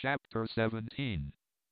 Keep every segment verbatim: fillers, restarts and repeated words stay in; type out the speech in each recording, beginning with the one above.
Chapter seventeen.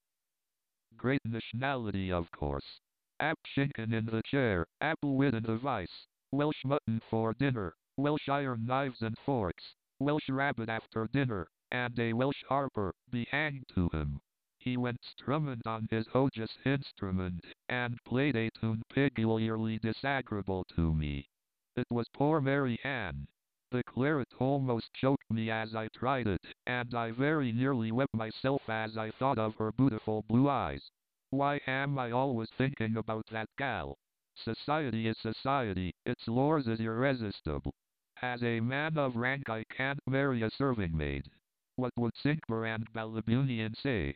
Great nationality, of course. Ap Schinken in the chair, Applewhite in the vice. Welsh mutton for dinner, Welsh iron knives and forks, Welsh rabbit after dinner, and a Welsh harper, be hanged to him. He went strumming on his odious instrument, and played a tune peculiarly disagreeable to me. It was Poor Mary Ann. The claret almost choked me as I tried it, and I very nearly wept myself as I thought of her beautiful blue eyes. Why am I always thinking about that gal? Society is society, its lures is irresistible. As a man of rank I can't marry a serving maid. What would Cinque and Balabunian say?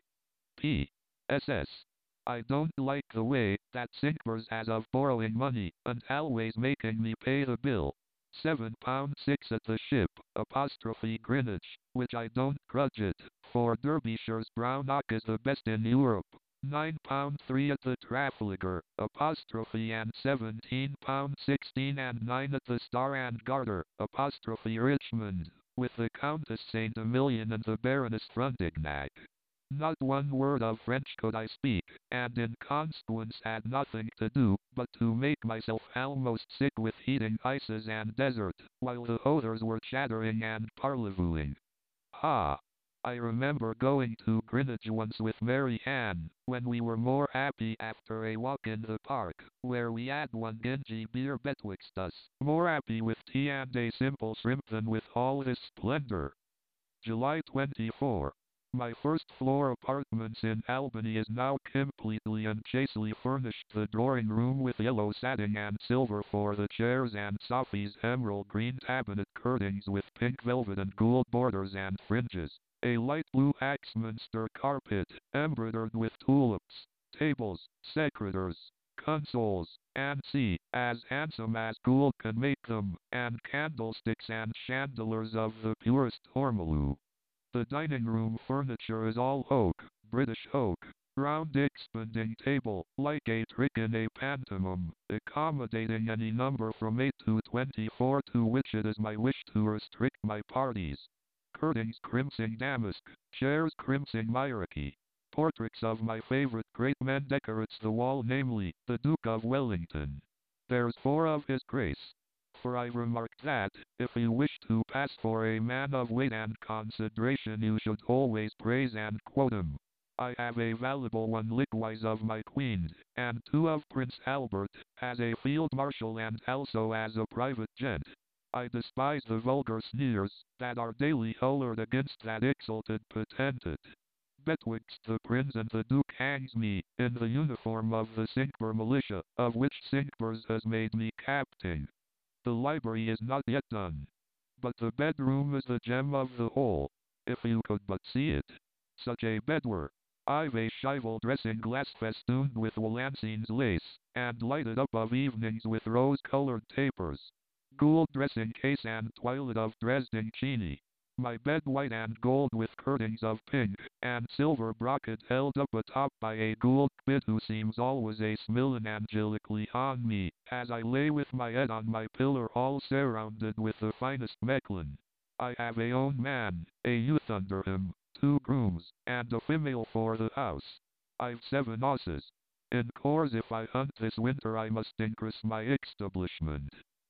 P S S. I don't like the way that Cinque's has of borrowing money, and always making me pay the bill. Seven pound six at the ship, apostrophe Greenwich, which I don't grudge it, for Derbyshire's brown ock is the best in Europe. Nine pound three at the Trafalgar, apostrophe and seventeen pound sixteen and nine at the Star and Garter, apostrophe Richmond, with the Countess Saint Emilion and the Baroness Frontignac. Not one word of French could I speak, and in consequence had nothing to do but to make myself almost sick with eating ices and dessert, while the others were chattering and parleyvooing. Ah! I remember going to Greenwich once with Mary Ann, when we were more happy after a walk in the park, where we had one dingy beer betwixt us, more happy with tea and a simple shrimp than with all this splendor. July twenty-fourth. My first floor apartments in Albany is now completely and chastely furnished, the drawing room with yellow satin and silver for the chairs and Sophie's emerald green cabinet curtains with pink velvet and gold borders and fringes, a light blue Axminster carpet embroidered with tulips, tables, secretors, consoles, and see, as handsome as gold can make them, and candlesticks and chandeliers of the purest ormolu. The dining room furniture is all oak, British oak, round expanding table, like a trick in a pantomime, accommodating any number from eight to twenty-four, to which it is my wish to restrict my parties. Curtains crimson damask, chairs crimson myricky. Portraits of my favorite great men decorates the wall, namely, the Duke of Wellington. There's four of his grace. For I've remarked that, if you wish to pass for a man of weight and consideration, you should always praise and quote him. I have a valuable one likewise of my Queen, and two of Prince Albert, as a field marshal and also as a private gent. I despise the vulgar sneers that are daily hurled against that exalted potentate. Betwixt the Prince and the Duke hangs me, in the uniform of the Cinque militia, of which Cinque's has made me captain. The library is not yet done, but the bedroom is the gem of the whole, if you could but see it. Such a bedware! I've a Chival dressing glass festooned with Wallenstein's lace, and lighted up of evenings with rose-colored tapers. Gold dressing case and toilet of Dresden chiny. My bed white and gold with curtains of pink, and silver brocade held up atop by a gold bit who seems always a smilin' angelically on me, as I lay with my head on my pillar all surrounded with the finest Mechlin. I have a own man, a youth under him, two grooms, and a female for the house. I've seven horses. In course if I hunt this winter I must increase my establishment.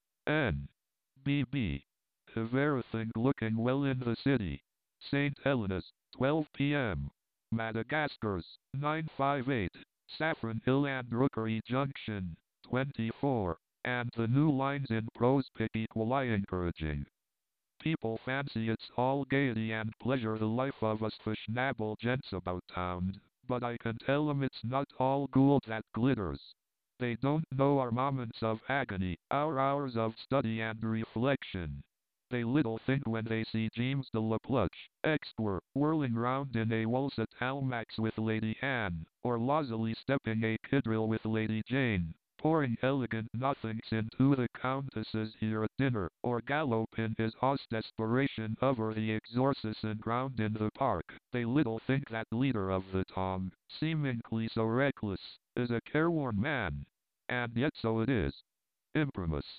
N. B B. Have everything looking well in the city. Saint Helena's, twelve p m Madagascar's, nine fifty-eight. Saffron Hill and Rookery Junction, twenty-four. And the new lines in Prospect equally encouraging. People fancy it's all gaiety and pleasure, the life of us fashionable gents about town, but I can tell 'em it's not all gold that glitters. They don't know our moments of agony, our hours of study and reflection. They little think when they see James de la Pluche, Exquer, whirling round in a waltz at Almack's with Lady Anne, or lazily stepping a quadrille with Lady Jane, pouring elegant nothings into the Countess's ear at dinner, or gallop in his horse desperation over the exorcising ground in the park. They little think that leader of the throng, seemingly so reckless, is a careworn man. And yet so it is. Imprimus.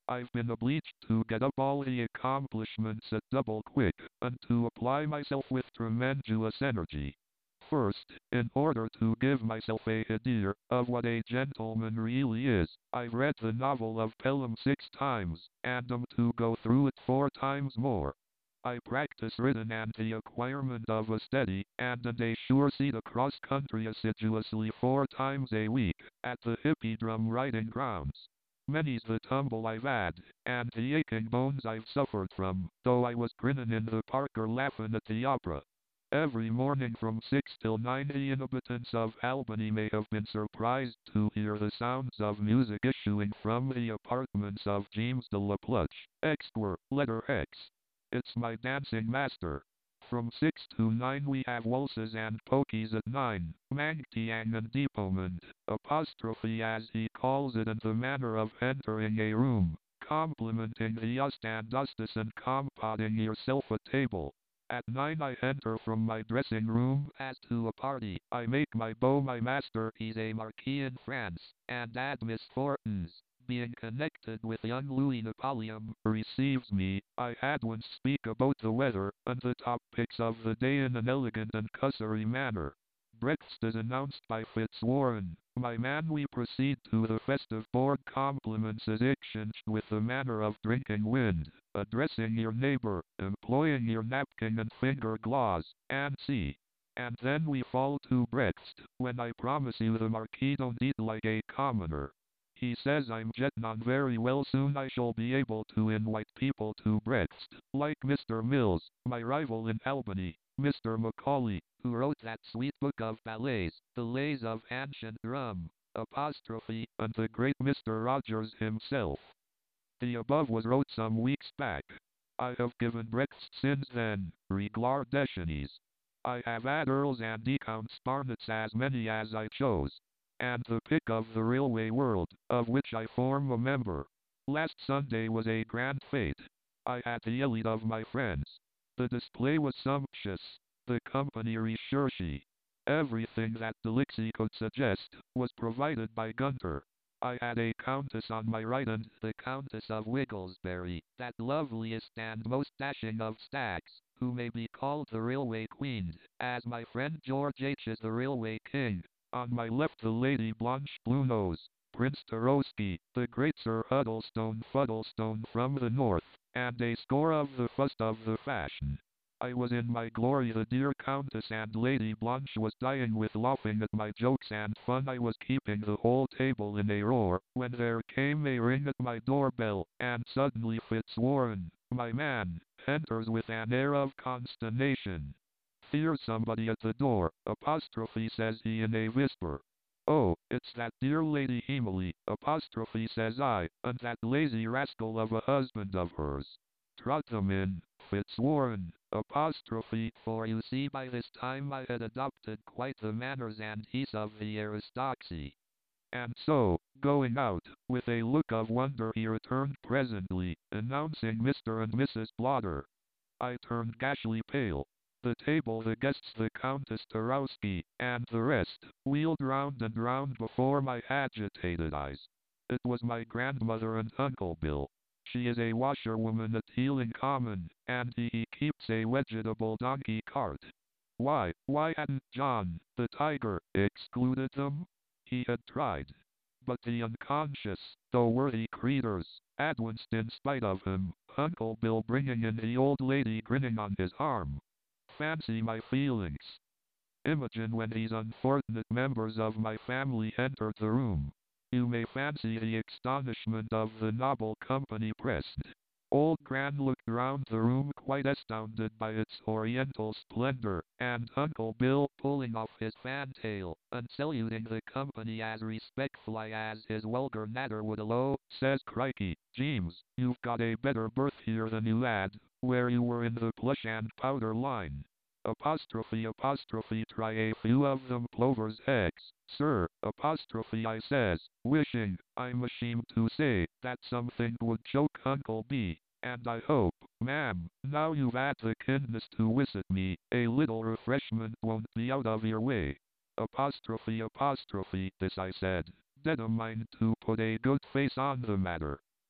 I've been obliged to get up all the accomplishments at double quick, and to apply myself with tremendous energy. First, in order to give myself a idea of what a gentleman really is, I've read the novel of Pelham six times, and am to go through it four times more. I practice written and the acquirement of a steady and and a sure seat across country assiduously four times a week, at the Hippodrome riding grounds. Many's the tumble I've had, and the aching bones I've suffered from, though I was grinning in the park or laughing at the opera. Every morning from six till nine the inhabitants of Albany may have been surprised to hear the sounds of music issuing from the apartments of James de la Pluche, Exquer, letter X. It's my dancing master. From six to nine we have waltzes and pokies at nine, Mangtiang and Deepomond, apostrophe as he calls it, in the manner of entering a room, complimenting the just and justice and compotting yourself at table. At nine I enter from my dressing room as to a party. I make my beau my master, he's a marquis in France, and add Miss Fortins, being connected with young Louis Napoleon, receives me. I at once speak about the weather, and the topics of the day in an elegant and cursory manner. Breakfast is announced by Fitzwarren, my man. We proceed to the festive board. Compliments is exchanged with the manner of drinking wind, addressing your neighbor, employing your napkin and finger gloss, and see. And then we fall to breakfast, when I promise you the Marquis don't eat like a commoner. He says I'm getting on very well, soon I shall be able to invite people to breakfast, like Mister Mills, my rival in Albany, Mister Macaulay, who wrote that sweet book of ballets, The Lays of Ancient Rum, apostrophe, and the great Mister Rogers himself. The above was wrote some weeks back. I have given breakfast since then, regard Deschines. I have had earls and viscounts Barnets as many as I chose, and the pick of the railway world, of which I form a member. Last Sunday was a grand fete. I had the elite of my friends. The display was sumptuous, the company recherché. Everything that Delixie could suggest was provided by Gunter. I had a countess on my right and the Countess of Wigglesbury, that loveliest and most dashing of stags, who may be called the railway queen, as my friend George H. is the railway king. On my left the Lady Blanche Bluenose, Prince Tarowski, the great Sir Huddlestone Fuddlestone from the north, and a score of the first of the fashion. I was in my glory. The dear Countess and Lady Blanche was dying with laughing at my jokes and fun. I was keeping the whole table in a roar, when there came a ring at my doorbell, and suddenly Fitzwarren, my man, enters with an air of consternation. "There's somebody at the door," apostrophe says he in a whisper. "Oh, it's that dear Lady Emily," apostrophe says I, "and that lazy rascal of a husband of hers. Trot them in, Fitzwarren," apostrophe, for you see by this time I had adopted quite the manners and ease of the aristocracy. And so, going out, with a look of wonder he returned presently, announcing Mister and Missus Blotter. I turned ghastly pale. The table, the guests, the Countess Tarowski, and the rest, wheeled round and round before my agitated eyes. It was my grandmother and Uncle Bill. She is a washerwoman at Healing Common, and he keeps a vegetable donkey cart. Why, why hadn't John, the tiger, excluded them? He had tried. But the unconscious, though worthy creatures, advanced in spite of him, Uncle Bill bringing in the old lady grinning on his arm. Fancy my feelings. Imagine when these unfortunate members of my family entered the room. You may fancy the astonishment of the noble company present. Old Gran looked round the room quite astounded by its oriental splendor, and Uncle Bill, pulling off his fantail, and saluting the company as respectfully as his vulgar natter would allow, says, "Crikey, James, you've got a better berth here than you had, where you were in the plush and powder line. Apostrophe apostrophe try a few of them plover's eggs, sir, apostrophe I says, wishing, I'm ashamed to say, that something would choke Uncle B. And I hope, ma'am, now you've had the kindness to visit me, a little refreshment won't be out of your way. Apostrophe apostrophe this I said, determined to put a good face on the matter.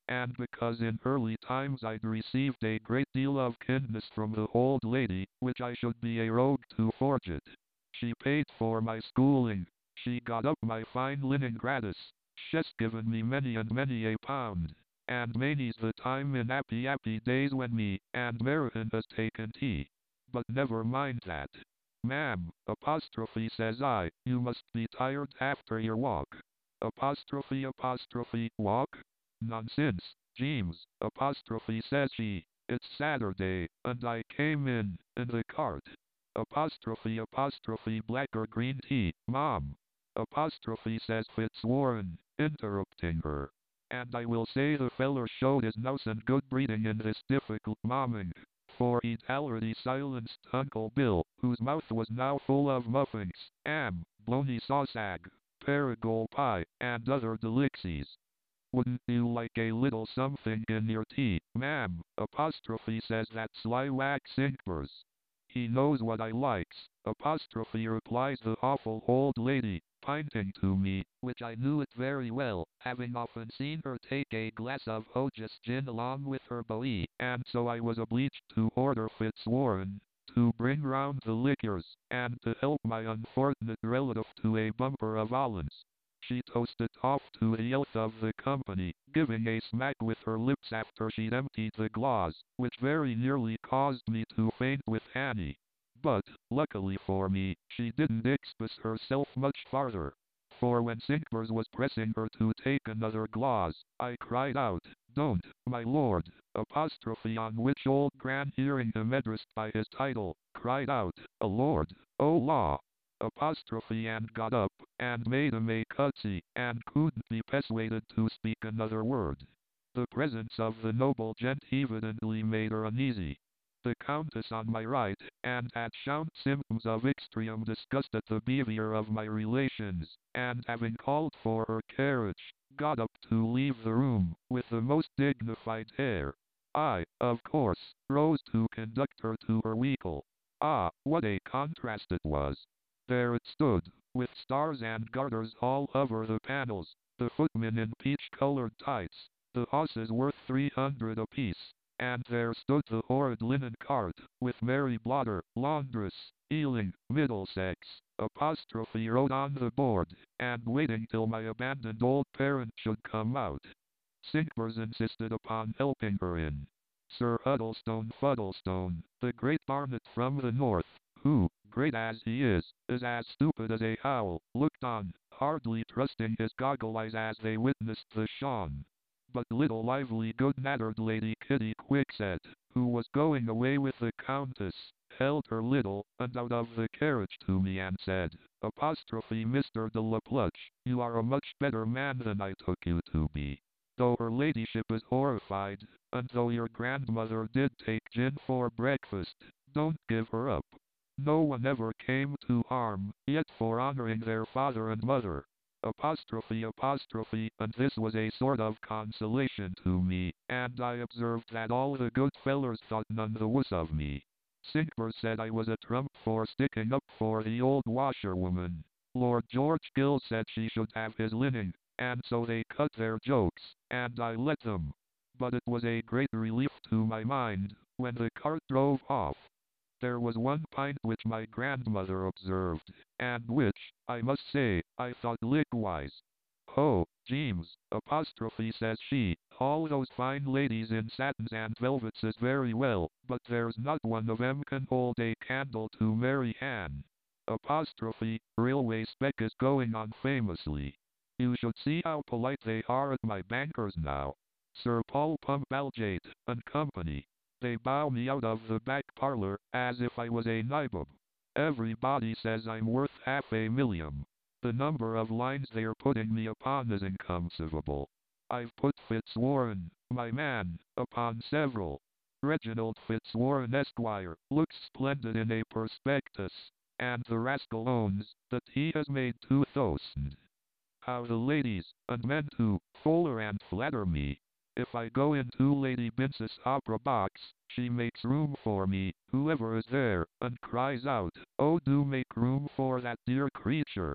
and because in early times I'd received a great deal of kindness from the old lady, which I should be a rogue to forget. She paid for my schooling, she got up my fine linen gratis, she's given me many and many a pound, and many's the time in happy happy days when me and Marian has taken tea. But never mind that. Ma'am, apostrophe says I, you must be tired after your walk. Apostrophe apostrophe walk? Nonsense, James, apostrophe says she. It's Saturday, and I came in, in the cart. Apostrophe apostrophe black or green tea, Mom. Apostrophe says Fitzwarren, interrupting her. And I will say the feller showed his nous and good breeding in this difficult momming, for he'd already silenced Uncle Bill, whose mouth was now full of muffins, am, bologna sausage, Perigord pie, and other delicacies. Wouldn't you like a little something in your tea, ma'am? Apostrophe says that sly wag Sinkers. He knows what I likes, apostrophe replies the awful old lady, pointing to me, which I knew it very well, having often seen her take a glass of Hodges gin along with her bowie, and so I was obliged to order Fitzwarren to bring round the liquors, and to help my unfortunate relative to a bumper of Hollands. She toasted off to the health of the company, giving a smack with her lips after she'd emptied the glass, which very nearly caused me to faint with Annie. But, luckily for me, she didn't expose herself much farther. For when Sinkers was pressing her to take another glass, I cried out, "Don't, my lord," apostrophe on which old Gran, hearing him addressed by his title, cried out, "A lord, oh law!" apostrophe and got up, and made him a curtsy, and couldn't be persuaded to speak another word. The presence of the noble gent evidently made her uneasy. The Countess on my right, and had shown symptoms of extreme disgust at the behavior of my relations, and having called for her carriage, got up to leave the room, with the most dignified air. I, of course, rose to conduct her to her vehicle. Ah, what a contrast it was! There it stood, with stars and garters all over the panels, the footmen in peach-colored tights, the horses worth three hundred apiece, and there stood the horrid linen cart, with Mary Blotter, laundress, Ealing, Middlesex, apostrophe wrote on the board, and waiting till my abandoned old parent should come out. Sinkers insisted upon helping her in. Sir Huddlestone Fuddlestone, the great baronet from the north, who, great as he is, is as stupid as a owl, looked on, hardly trusting his goggle eyes as they witnessed the shone. But little lively good-natured Lady Kitty Quickset, who was going away with the Countess, held her little, and out of the carriage to me and said, apostrophe Mister de la Pluche, you are a much better man than I took you to be. Though her ladyship is horrified, and though your grandmother did take gin for breakfast, don't give her up. No one ever came to harm, yet for honoring their father and mother. Apostrophe apostrophe, and this was a sort of consolation to me, and I observed that all the good fellers thought none the worse of me. Sinkers said I was a trump for sticking up for the old washerwoman. Lord George Gill said she should have his linen, and so they cut their jokes, and I let them. But it was a great relief to my mind, when the cart drove off. There was one point which my grandmother observed, and which, I must say, I thought likewise. "Oh, James, apostrophe says she, all those fine ladies in satins and velvets is very well, but there's not one of 'em can hold a candle to Mary Ann." Apostrophe, railway spec is going on famously. You should see how polite they are at my bankers now. Sir Paul Pumbalgate, and company. They bow me out of the back parlor, as if I was a nabob. Everybody says I'm worth half a million. The number of lines they're putting me upon is inconceivable. I've put Fitzwarren, my man, upon several. Reginald Fitzwarren Esquire looks splendid in a prospectus, and the rascal owns that he has made two thousand. How the ladies, and men too, foller and flatter me. If I go into Lady Bince's opera box, she makes room for me, whoever is there, and cries out, "Oh, do make room for that dear creature."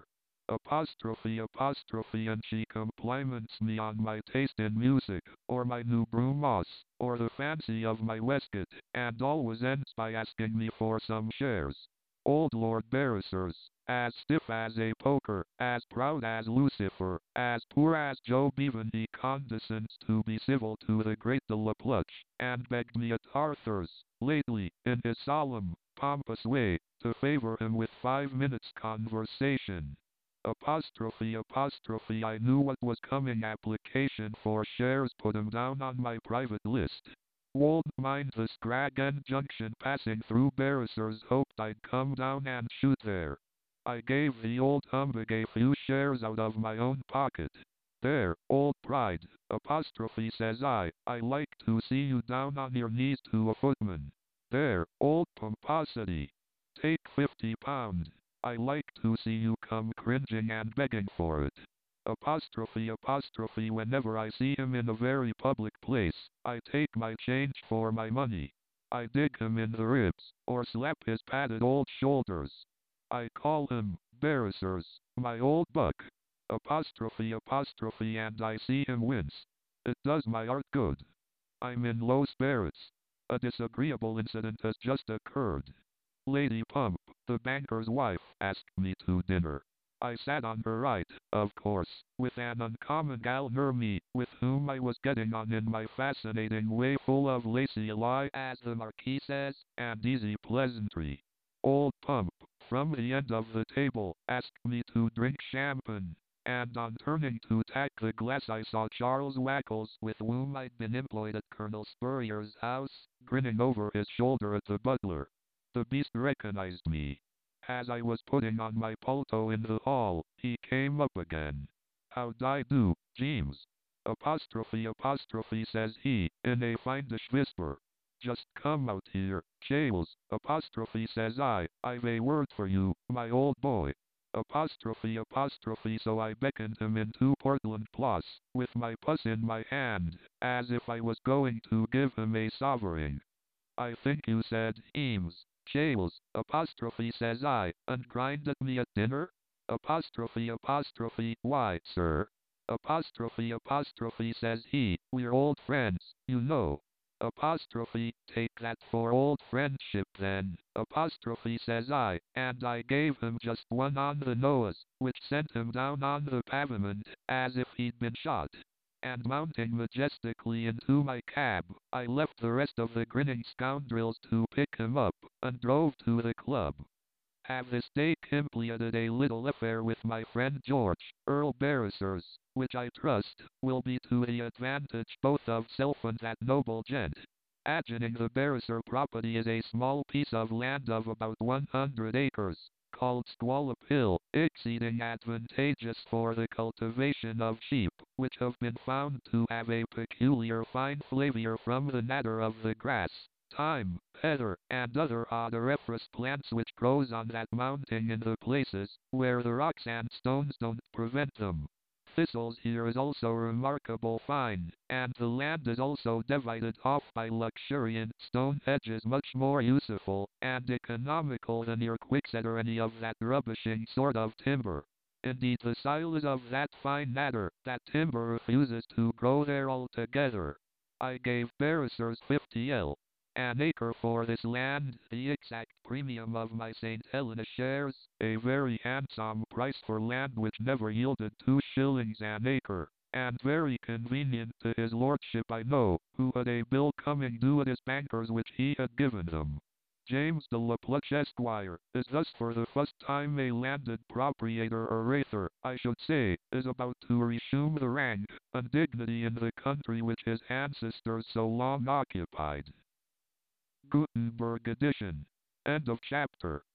apostrophe apostrophe, and she compliments me on my taste in music, or my new broomos, or the fancy of my waistcoat, and always ends by asking me for some shares. Old Lord Beresford, as stiff as a poker, as proud as Lucifer, as poor as Job, even he condescends to be civil to the great de la Pluche, and begged me at Arthur's, lately, in his solemn, pompous way, to favor him with five minutes' conversation. Apostrophe apostrophe, I knew what was coming. Application for shares, put him down on my private list. Won't mind the Scrag End Junction passing through Beresford's, hoped I'd come down and shoot there. I gave the old humbug a few shares out of my own pocket. There, old pride, apostrophe, says I, I like to see you down on your knees to a footman. There, old pomposity, take fifty pound. I like to see you come cringing and begging for it. Apostrophe apostrophe, whenever I see him in a very public place, I take my change for my money. I dig him in the ribs, or slap his padded old shoulders. I call him, Beresford, my old buck. Apostrophe apostrophe, and I see him wince. It does my heart good. I'm in low spirits. A disagreeable incident has just occurred. Lady Pump, the banker's wife, asked me to dinner. I sat on her right, of course, with an uncommon gal near me, with whom I was getting on in my fascinating way, full of lacy lie, as the Marquis says, and easy pleasantry. Old Pump, from the end of the table, asked me to drink champagne, and on turning to tack the glass I saw Charles Wackles, with whom I'd been employed at Colonel Spurrier's house, grinning over his shoulder at the butler. The beast recognized me. As I was putting on my palto in the hall, he came up again. "How d'ye do, James?" Apostrophe apostrophe, says he, in a fiendish whisper. "Just come out here, Charles." Apostrophe, says I, "I've a word for you, my old boy." Apostrophe apostrophe, so I beckoned him into Portland Place, with my puss in my hand, as if I was going to give him a sovereign. "I think you said, Eames, Charles," apostrophe, says I, "and grinned at me at dinner?" Apostrophe apostrophe, "Why, sir," apostrophe apostrophe, says he, "we're old friends, you know." Apostrophe, "Take that for old friendship then," apostrophe, says I, and I gave him just one on the nose, which sent him down on the pavement, as if he'd been shot. And mounting majestically into my cab, I left the rest of the grinning scoundrels to pick him up, and drove to the club. Have this day completed a little affair with my friend George, Earl Beresford, which I trust will be to the advantage both of self and that noble gent. Adjoining the Beresford property is a small piece of land of about one hundred acres, called Squallop Hill, exceeding advantageous for the cultivation of sheep, which have been found to have a peculiar fine flavour from the nadder of the grass, thyme, heather, and other odoriferous plants which grows on that mountain in the places where the rocks and stones don't prevent them. Thistles here is also remarkable fine, and the land is also divided off by luxuriant stone hedges much more useful and economical than your quickset or any of that rubbishing sort of timber. Indeed, the soil is of that fine matter that timber refuses to grow there altogether. I gave Beresford fifty L an acre for this land, the exact premium of my Saint Helena shares, a very handsome price for land which never yielded two shillings an acre, and very convenient to his lordship, I know, who had a bill coming due at his bankers which he had given him. James de la Pluche, Esquire, is thus for the first time a landed proprietor, or rather, I should say, is about to resume the rank and dignity in the country which his ancestors so long occupied. Gutenberg edition. End of chapter.